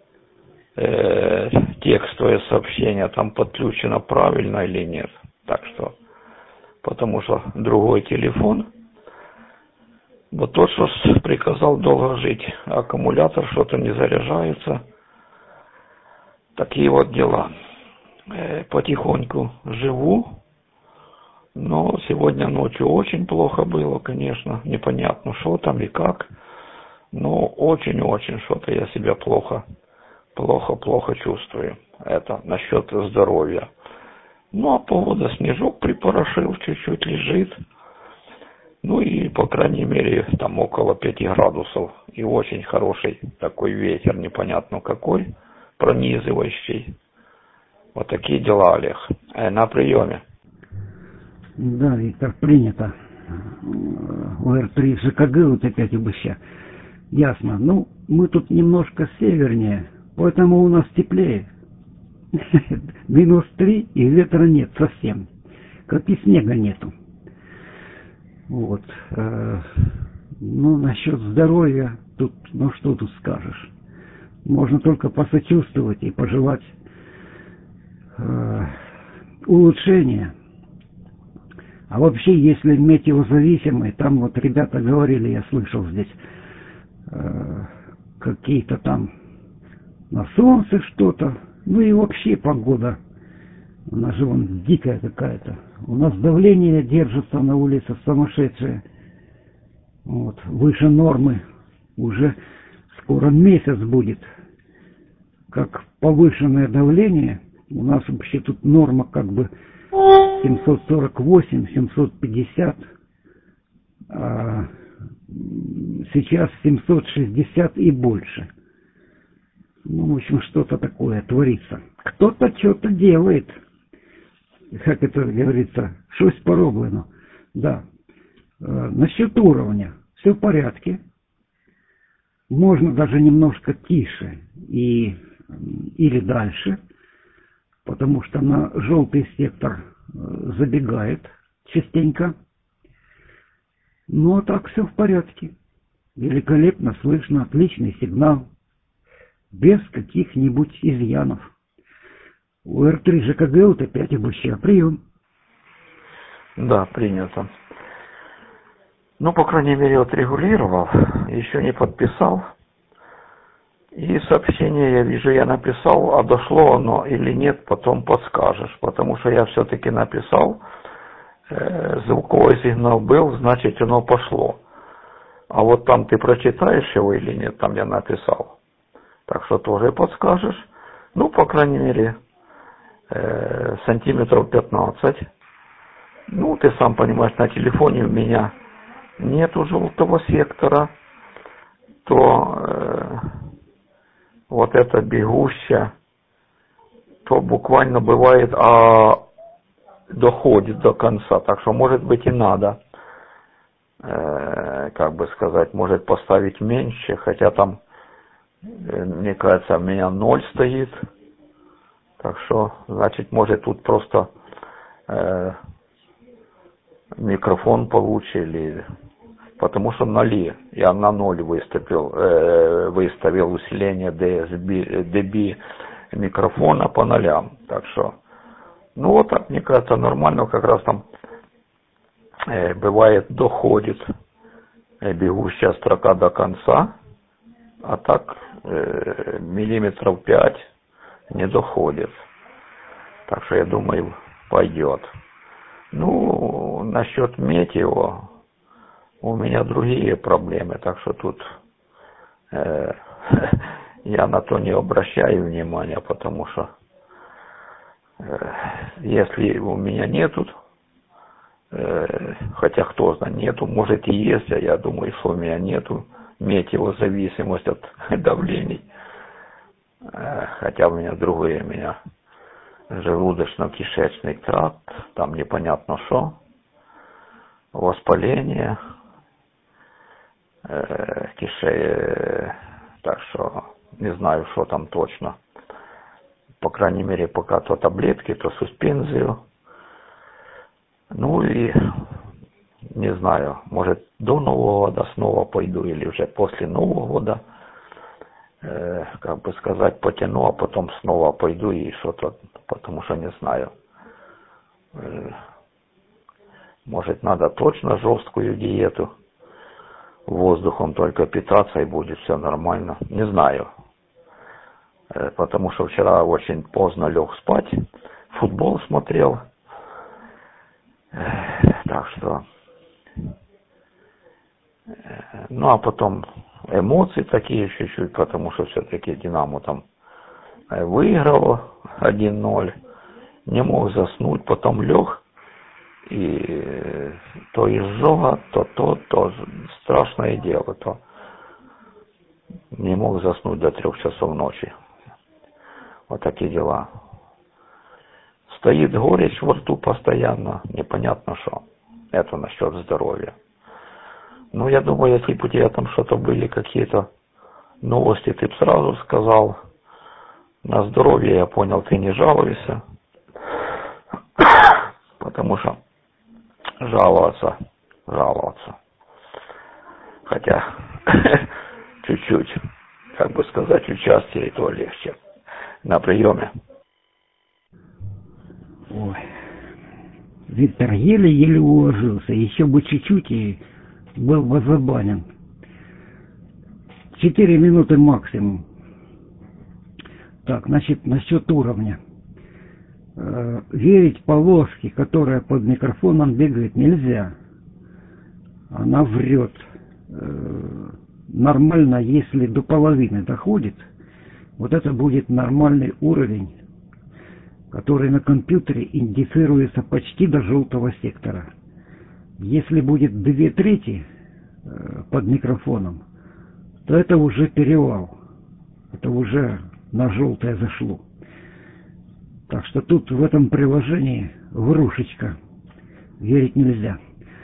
[SPEAKER 3] текстовое сообщение, там подключено правильно или нет. Так что, потому что другой телефон, вот тот, что приказал долго жить, аккумулятор что-то не заряжается. Такие вот дела. Потихоньку живу, но сегодня ночью очень плохо было, конечно, непонятно, что там и как, но очень-очень что-то я себя плохо чувствую. Это насчет здоровья. Ну, а погода, снежок припорошил, чуть-чуть лежит. Ну и, по крайней мере, там около 5 градусов. И очень хороший такой ветер, непонятно какой, пронизывающий. Вот такие дела, Олег. На приеме.
[SPEAKER 6] Да, Виктор, принято. УР-3 ЖКГ вот опять УБЩ. Ясно. Ну, мы тут немножко севернее, поэтому у нас теплее. -3 и ветра нет совсем. Как и снега нету. Вот. Ну, насчет здоровья, тут, ну что тут скажешь. Можно только посочувствовать и пожелать улучшения. А вообще, если метеозависимый, там вот ребята говорили, я слышал здесь, какие-то там на солнце что-то, ну и вообще погода, она же вон дикая какая-то. У нас давление держится на улице сумасшедшее, вот, выше нормы, уже скоро месяц будет, как повышенное давление. У нас вообще тут норма как бы 748, 750, а сейчас 760 и больше. Ну, в общем, что-то такое творится. Кто-то что-то делает. Как это говорится, щось пороблено. Да. Насчет уровня. Все в порядке. Можно даже немножко тише или дальше. Потому что на желтый сектор забегает частенько. Ну, а так все в порядке. Великолепно слышно, отличный сигнал. Без каких-нибудь изъянов. УР-3 ЖКГ, вот опять УБЩ. Прием.
[SPEAKER 3] Да, принято. Ну, по крайней мере, отрегулировал, еще не подписал. И сообщение, я вижу, я написал, а дошло оно или нет, потом подскажешь. Потому что я все-таки написал, звуковой сигнал был, значит, оно пошло. А вот там ты прочитаешь его или нет, там я написал. Так что тоже подскажешь. Ну, по крайней мере, сантиметров 15. Ну, ты сам понимаешь, на телефоне у меня нету желтого сектора. То вот это бегущая, то буквально бывает, доходит до конца. Так что, может быть, и надо, как бы сказать, может поставить меньше, хотя там, мне кажется, у меня 0 стоит. Так что, значит, может тут просто микрофон получше, или потому что 0. Я на 0 выставил усиление dB микрофона по 0. Так что, ну вот так, мне кажется, нормально, как раз там бывает доходит бегущая строка до конца, а так миллиметров 5 не доходит. Так что я думаю, пойдет. Ну, насчет метео у меня другие проблемы, так что тут я на то не обращаю внимания, потому что если у меня нету, хотя кто знает, нету, может и есть, а я думаю, что у меня нету метеозависимость от давлений. Хотя у меня другое, у меня желудочно-кишечный тракт, там непонятно что, воспаление, так что не знаю, что там точно. По крайней мере, пока то таблетки, то суспензию. Ну и
[SPEAKER 2] не знаю, может до Нового года снова пойду или уже после Нового года, как бы сказать, потяну, а потом снова пойду и что-то, потому что не знаю. Может, надо точно жесткую диету, воздухом только питаться и будет все нормально. Не знаю. Потому что вчера очень поздно лег спать, футбол смотрел. Так что... Ну, а потом эмоции такие чуть-чуть, потому что все-таки Динамо там выиграло 1-0. Не мог заснуть, потом лег. И то изжога, то страшное дело, то не мог заснуть до 3 часов ночи. Вот такие дела. Стоит горечь во рту постоянно, непонятно что. Это насчет здоровья. Ну, я думаю, если бы у тебя там что-то были, какие-то новости, ты бы сразу сказал. На здоровье, я понял, ты не жалуешься. Потому что жаловаться. Хотя, чуть-чуть, как бы сказать, участие, и то легче. На приеме.
[SPEAKER 6] Ой. Виктор еле-еле уложился. Еще бы чуть-чуть и был бы забанен. 4 минуты максимум. Так, значит, насчет уровня. Верить Полоске, которая под микрофоном бегает, нельзя. Она врет. Нормально, если до половины доходит, вот это будет нормальный уровень, который на компьютере индицируется почти до желтого сектора. Если будет 2/3 под микрофоном, то это уже перевал. Это уже на желтое зашло. Так что тут в этом приложении врушечка. Верить нельзя.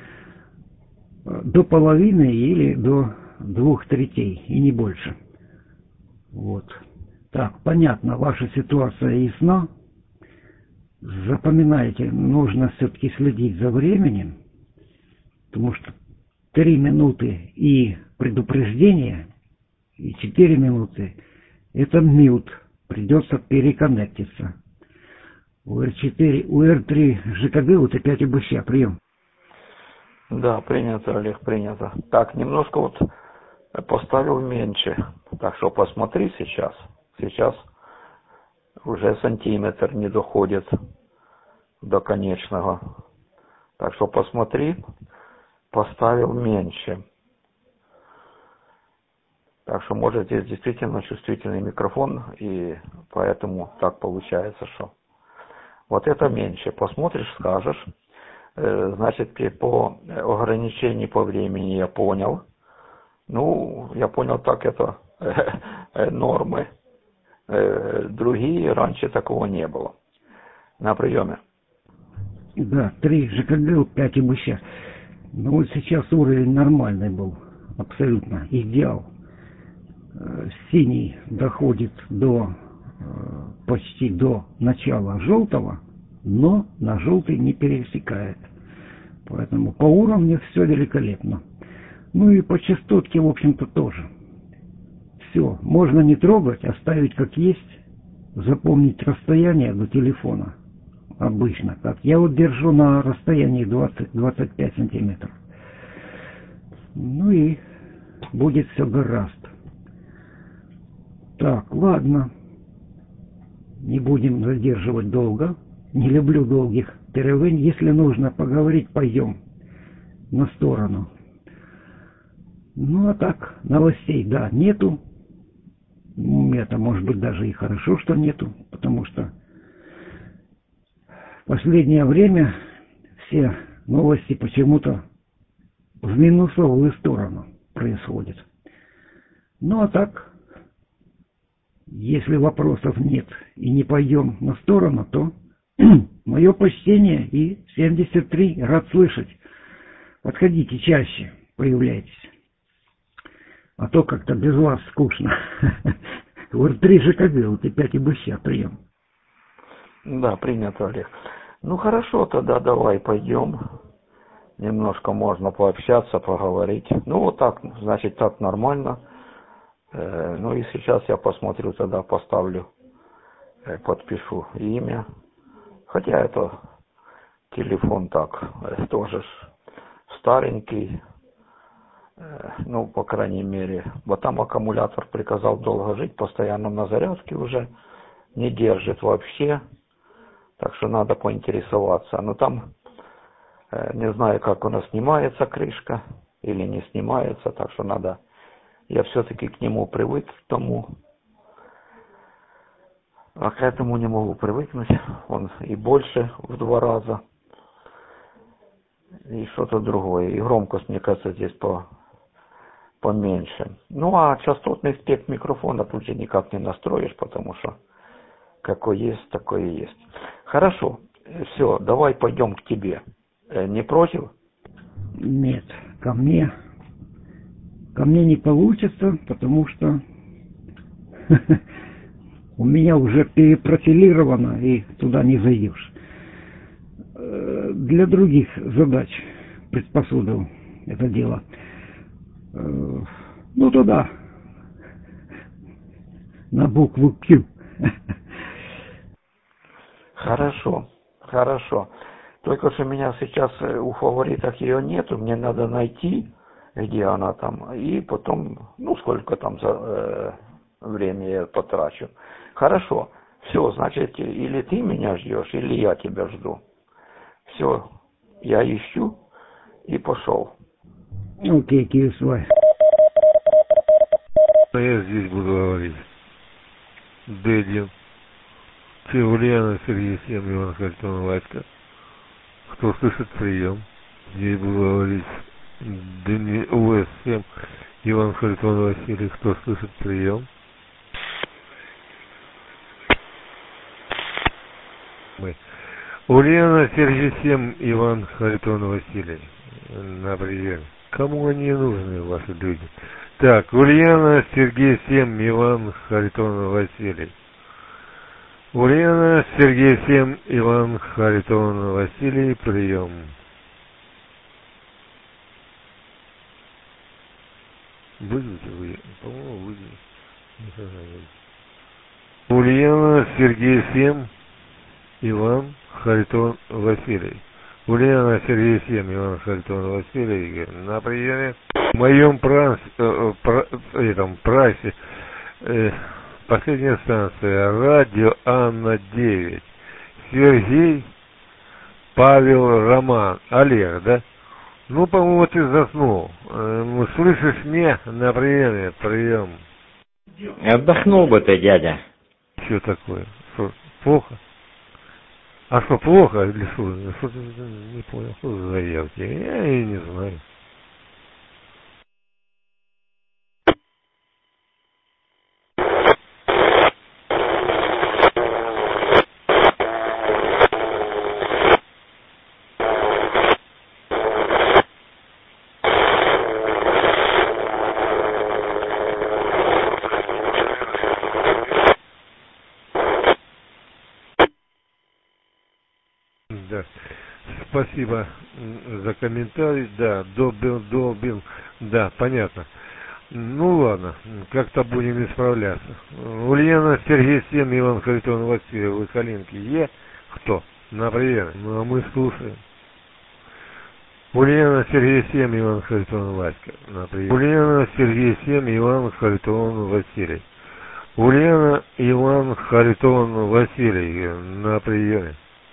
[SPEAKER 6] До половины или до 2/3 и не больше. Вот. Так, понятно, ваша ситуация ясна. Запоминайте, нужно все-таки следить за временем, потому что 3 минуты и предупреждение, и 4 минуты это мьют, придется переконнектиться. УР-4, УР-3 ЖКГ, вот опять УБЩ, прием.
[SPEAKER 2] Да, принято, Олег, принято. Так, немножко вот поставил меньше. Так что посмотри сейчас. Сейчас уже сантиметр не доходит до конечного. Так что посмотри, поставил меньше. Так что, может, здесь действительно чувствительный микрофон, и поэтому так получается, что... Вот это меньше. Посмотришь, скажешь. Значит, по ограничению по времени я понял. Ну, я понял, так это нормы. Другие раньше такого не было. На приеме.
[SPEAKER 6] Да, 3 ЖКГ, 5 УБЩ. Ну вот сейчас уровень нормальный был. Абсолютно. Идеал. Синий доходит до почти до начала желтого, но на желтый не пересекает. Поэтому по уровню все великолепно. Ну и по частотке, в общем-то, тоже. Все, можно не трогать, оставить как есть, запомнить расстояние до телефона. Обычно как. Я вот держу на расстоянии 20-25 сантиметров. Ну и будет все гораздо. Так, ладно. Не будем задерживать долго. Не люблю долгих перерывов. Если нужно поговорить, пойдем на сторону. Ну, а так, новостей, да, нету. Это, может быть, даже и хорошо, что нету, потому что в последнее время все новости почему-то в минусовую сторону происходят. Ну, а так, если вопросов нет и не пойдем на сторону, то мое почтение и 73, рад слышать. Подходите чаще, появляйтесь. А то как-то без вас скучно. УР-3 ЖКГ, вот и 5 УБЩ, прием.
[SPEAKER 2] Да, принято, Олег. Ну хорошо, тогда давай пойдем.
[SPEAKER 4] немножко можно пообщаться, поговорить. Ну, вот так, значит, так нормально. Ну и сейчас я посмотрю, тогда поставлю, подпишу имя. Хотя это телефон так, тоже старенький. Ну, по крайней мере. Вот там аккумулятор приказал долго жить, постоянно на зарядке уже. Не держит вообще. Так что надо поинтересоваться. Но там, не знаю, как у нас снимается крышка или не снимается. Так что надо... Я все-таки к нему привык, к тому. А к этому не могу привыкнуть. Он и больше в 2 раза. И что-то другое. И громкость, мне кажется, здесь поменьше. Ну, а частотный спектр микрофона тут же никак не настроишь, потому что какой есть, такой и есть. Хорошо. Все, давай пойдем к тебе. Не против?
[SPEAKER 6] Нет, ко мне не получится, потому что у меня уже перепрофилировано, и туда не зайдешь. Для других задач приспособил это дело. Ну, туда, на букву Q.
[SPEAKER 4] Хорошо, хорошо. Только что у меня сейчас у фаворитах ее нету, мне надо найти, где она там, и потом, ну, сколько там за время я потрачу. Хорошо, все, значит, или ты меня ждешь, или я тебя жду. Все, я ищу и пошел.
[SPEAKER 6] Окей, Киевсвай.
[SPEAKER 7] Я здесь буду говорить. Д1. Ульяна, Сергей Сем, Иван Харитон, Васька. Кто слышит, прием. Здесь буду говорить. УС-7, Иван Харитон, Василий. Кто слышит, прием. Ульяна, Сергей Сем, Иван Харитон, Василий. На прием. Кому они нужны, ваши люди? Так, Ульяна, Сергей Сем, Иван Харитон, Василий. Ульяна, Сергей Сем, Иван Харитон, Василий, прием. Выйдите вы, по-моему, выйдете. Ульяна, Сергей Сем, Иван Харитон, Василий. Ульяна, Сергей Сем, Иван Харитон, Василий, на приеме. В моем прайсе последняя станция, радио Анна-9. Сергей, Павел, Роман, Олег, да? Ну, по-моему, ты заснул. Слышишь меня на приеме, прием.
[SPEAKER 5] Отдохнул бы ты, дядя.
[SPEAKER 7] Что такое? Что, плохо? А что, плохо или что? Что ты не понял, что за заявки? Я и не знаю. Да. Спасибо за комментарий. Да, долбил. Да, понятно. Ну ладно, как-то будем исправляться. Ульяна, Сергей Сем, Иван Харитон, Василий, вы Калинки. Кто? На прием. Ну а мы слушаем. Ульяна, Сергей Сем, Иван Харитон, Васька. На прием. Ульяна, Сергей Сем, Иван Харитон, Василий. Ульяна, Иван Харитон, Василий. На приеме.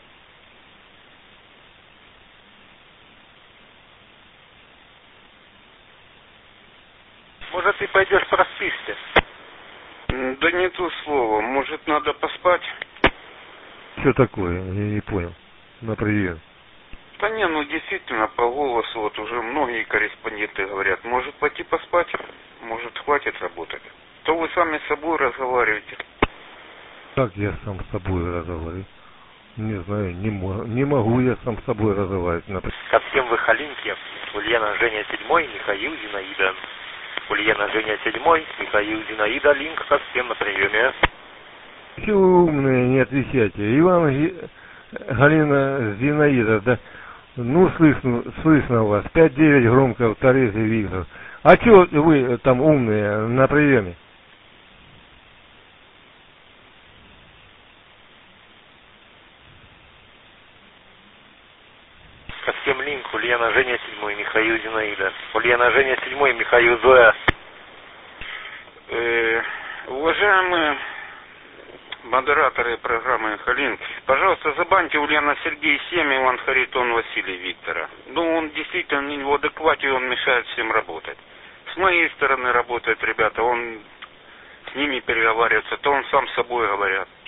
[SPEAKER 8] Может, ты пойдешь проспишься?
[SPEAKER 9] Да не то слово. Может, надо поспать?
[SPEAKER 7] Что такое? Я не понял. На прием.
[SPEAKER 9] Да не, ну действительно, по голосу вот уже многие корреспонденты говорят, может пойти поспать, может хватит работать. То вы сами с собой разговариваете.
[SPEAKER 7] Как я сам с собой разговариваю? Не знаю, не могу я сам с собой разговаривать.
[SPEAKER 8] Ко всем вы Халинке, Ульяна, Женя 7, Михаил, Зинаида. Ульяна, Женя 7, Михаил, Зинаида, линк ко всем на приеме.
[SPEAKER 7] Все умные, не отвечайте. Иван, Галина, Зинаида, да? Ну, слышно у вас. 5-9 громко в Торрезе, Виктор. А чё вы там умные на приеме?
[SPEAKER 8] Ко всем линк. Ульяна Женя 7, Михаил Зинаида. Ульяна Женя 7, Михаил Зоя.
[SPEAKER 9] Уважаемые модераторы программы «Инфолинк», пожалуйста, забаньте Ульяна Сергей 7, Иван Харитон, Василий Виктора. Ну, он действительно не в адеквате, он мешает всем работать. С моей стороны работают ребята, он с ними переговаривается, то он сам с собой говорят.